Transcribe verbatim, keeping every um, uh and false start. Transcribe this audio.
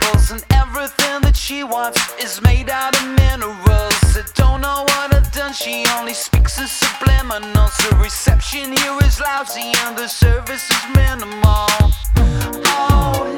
chemicals, and everything that she wants is made out of minerals. I don't know what I've done, she only speaks in subliminals. The reception here is lousy and the service is minimal. Oh